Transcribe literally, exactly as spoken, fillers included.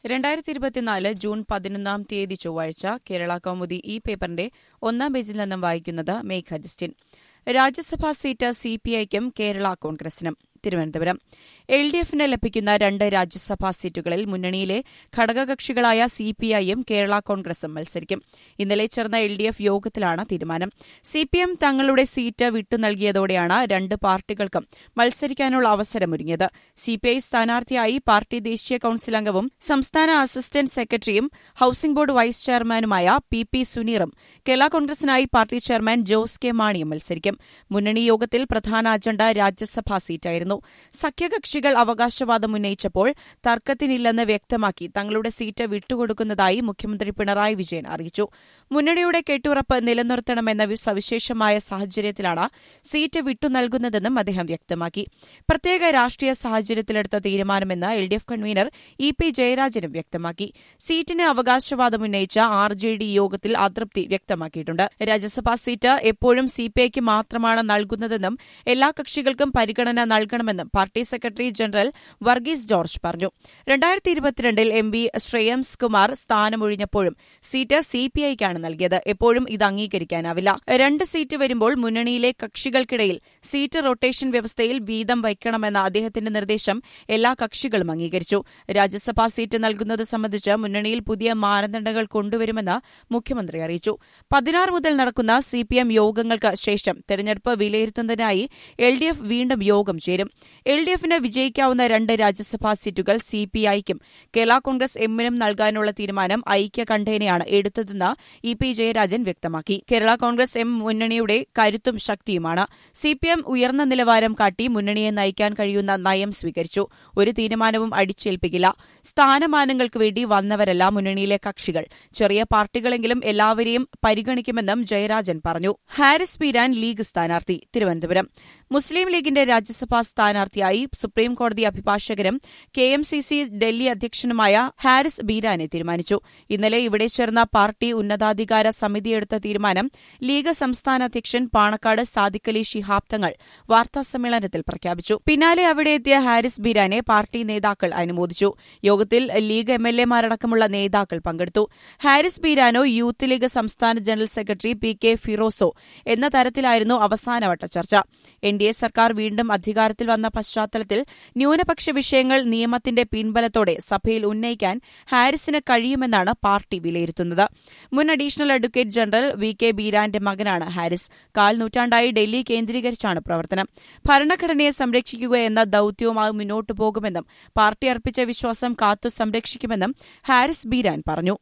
രണ്ടായിരത്തി ഇരുപത്തിനാല് ജൂൺ പതിനൊന്നാം തീയതി ചൊവ്വാഴ്ച കേരള കൗമുദി ഈ പേപ്പറിന്റെ ഒന്നാം പേജിൽ നിന്നും വായിക്കുന്നത് മേഘ ജസ്റ്റിൻ. രാജ്യസഭാ സീറ്റ് സിപിഐക്കും കേരള കോൺഗ്രസിനും. തിരുവനന്തപുരം. എൽ ഡി എഫിന് ലഭിക്കുന്ന രണ്ട് രാജ്യസഭാ സീറ്റുകളിൽ മുന്നണിയിലെ ഘടകകക്ഷികളായ സിപിഐയും കേരള കോൺഗ്രസും മത്സരിക്കും. ഇന്നലെ ചേർന്ന എൽ ഡി എഫ് യോഗത്തിലാണ് തീരുമാനം. സിപിഎം തങ്ങളുടെ സീറ്റ് വിട്ടുനൽകിയതോടെയാണ് രണ്ട് പാർട്ടികൾക്കും മത്സരിക്കാനുള്ള അവസരമൊരുങ്ങിയത്. സിപിഐ സ്ഥാനാർത്ഥിയായി പാർട്ടി ദേശീയ കൌൺസിൽ അംഗവും സംസ്ഥാന അസിസ്റ്റന്റ് സെക്രട്ടറിയും ഹൌസിംഗ് ബോർഡ് വൈസ് ചെയർമാനുമായ പി പി സുനീറും, കേരള കോൺഗ്രസിനായി പാർട്ടി ചെയർമാൻ ജോസ് കെ മാണിയും മത്സരിക്കും. മുന്നണി യോഗത്തിൽ പ്രധാന അജണ്ട രാജ്യസഭാ സീറ്റായിരുന്നു. സഖ്യകക്ഷികൾ അവകാശവാദം ഉന്നയിച്ചപ്പോൾ തർക്കത്തിനില്ലെന്ന് വ്യക്തമാക്കി തങ്ങളുടെ സീറ്റ് വിട്ടുകൊടുക്കുന്നതായി മുഖ്യമന്ത്രി പിണറായി വിജയൻ അറിയിച്ചു. മുന്നണിയുടെ കെട്ടുറപ്പ് നിലനിർത്തണമെന്ന സവിശേഷമായ സാഹചര്യത്തിലാണ് സീറ്റ് വിട്ടുനൽകുന്നതെന്നും അദ്ദേഹം വ്യക്തമാക്കി. പ്രത്യേക രാഷ്ട്രീയ സാഹചര്യത്തിലെടുത്ത തീരുമാനമെന്ന് L D F convener E P ജയരാജനും വ്യക്തമാക്കി. സീറ്റിന് അവകാശവാദം ഉന്നയിച്ച ആർ ജെ ഡി യോഗത്തിൽ അതൃപ്തി വ്യക്തമാക്കിയിട്ടുണ്ട്. രാജ്യസഭാ സീറ്റ് എപ്പോഴും സിപിഐക്ക് മാത്രമാണ് നൽകുന്നതെന്നും എല്ലാ കക്ഷികൾക്കും പരിഗണന നൽകണമെന്നും party secretary general Varghese George പറഞ്ഞു. രണ്ടായിരത്തി ഇരുപത്തിരണ്ടിൽ എം പി ശ്രേയംസ് കുമാർ സ്ഥാനമൊഴിഞ്ഞപ്പോഴും സീറ്റ് സിപിഐക്കാണ് നൽകിയത്. എപ്പോഴും ഇത് അംഗീകരിക്കാനാവില്ല. രണ്ട് സീറ്റ് വരുമ്പോൾ മുന്നണിയിലെ കക്ഷികൾക്കിടയിൽ സീറ്റ് റൊട്ടേഷൻ വ്യവസ്ഥയിൽ വീതം വയ്ക്കണമെന്ന അദ്ദേഹത്തിന്റെ നിർദ്ദേശം എല്ലാ കക്ഷികളും അംഗീകരിച്ചു. രാജ്യസഭാ സീറ്റ് നൽകുന്നത് സംബന്ധിച്ച് മുന്നണിയിൽ പുതിയ മാനദണ്ഡങ്ങൾ കൊണ്ടുവരുമെന്ന് മുഖ്യമന്ത്രി അറിയിച്ചു. പതിനാറ് മുതൽ നടക്കുന്ന സിപിഎം യോഗങ്ങൾക്ക് ശേഷം തെരഞ്ഞെടുപ്പ് വിലയിരുത്തുന്നതിനായി എൽ ഡി എഫ് വീണ്ടും യോഗം ചേരും. എൽ ഡി എഫിന് വിജയിക്കാവുന്ന രണ്ട് രാജ്യസഭാ സീറ്റുകൾ സിപിഐക്കും കേരള കോൺഗ്രസ് എമ്മിനും നൽകാനുള്ള തീരുമാനം ഐക്യകണ്ഠേനയാണ് എടുത്തതെന്ന് ഇ പി ജയരാജൻ വ്യക്തമാക്കി. കേരള കോൺഗ്രസ് എം മുന്നണിയുടെ കരുത്തും ശക്തിയുമാണ്. സിപിഎം ഉയർന്ന നിലവാരം കാട്ടി മുന്നണിയെ നയിക്കാൻ കഴിയുന്ന നയം സ്വീകരിച്ചു. ഒരു തീരുമാനവും അടിച്ചേൽപ്പിക്കില്ല. സ്ഥാനമാനങ്ങൾക്ക് വേണ്ടി വന്നവരല്ല മുന്നണിയിലെ കക്ഷികൾ. ചെറിയ പാർട്ടികളെങ്കിലും എല്ലാവരെയും പരിഗണിക്കുമെന്നും ജയരാജൻ പറഞ്ഞു. ഹാരിസ് ബീരാൻ ലീഗ് സ്ഥാനാർത്ഥി. തിരുവനന്തപുരം. മുസ്ലിം ലീഗിന്റെ രാജ്യസഭാ സ്ഥാനാർത്ഥിയായി സുപ്രീംകോടതി അഭിഭാഷകനും K M C C Delhi അധ്യക്ഷനുമായ ഹാരിസ് ബീരാനെ തീരുമാനിച്ചു. ഇന്നലെ ഇവിടെ ചേർന്ന പാർട്ടി ഉന്നതാധികാര സമിതിയെടുത്ത തീരുമാനം ലീഗ് സംസ്ഥാന അധ്യക്ഷൻ പാണക്കാട് സാദിഖലി ശിഹാബ് തങ്ങൾ വാർത്താസമ്മേളനത്തിൽ പ്രഖ്യാപിച്ചു. പിന്നാലെ അവിടെ എത്തിയ ഹാരിസ് ബീരാനെ പാർട്ടി നേതാക്കൾ അനുമോദിച്ചു. യോഗത്തിൽ ലീഗ് എം എൽ എമാരടക്കമുള്ള നേതാക്കൾ പങ്കെടുത്തു. ഹാരിസ് ബീരാനോ യൂത്ത് ലീഗ് സംസ്ഥാന ജനറൽ സെക്രട്ടറി പി കെ ഫിറോസോ എന്ന തരത്തിലായിരുന്നു അവസാനവട്ട ചർച്ച. എൻ ഡി എ സർക്കാർ വീണ്ടും അധികാരത്തിൽ വന്ന പശ്ചാത്തലത്തിൽ ന്യൂനപക്ഷ വിഷയങ്ങൾ നിയമത്തിന്റെ പിൻബലത്തോടെ സഭയിൽ ഉന്നയിക്കാൻ ഹാരിസിന് കഴിയുമെന്നാണ് പാർട്ടി വിലയിരുത്തുന്നത്. മുൻ additional advocate general V K ബീരാന്റെ മകനാണ് ഹാരിസ്. കാൽ നൂറ്റാണ്ടായി ഡൽഹി കേന്ദ്രീകരിച്ചാണ് പ്രവർത്തനം. ഭരണഘടനയെ സംരക്ഷിക്കുകയെന്ന ദൌത്യവുമായി മുന്നോട്ടു പോകുമെന്നും പാർട്ടി അർപ്പിച്ച വിശ്വാസം കാത്തു സംരക്ഷിക്കുമെന്നും ഹാരിസ് ബീരാൻ പറഞ്ഞു.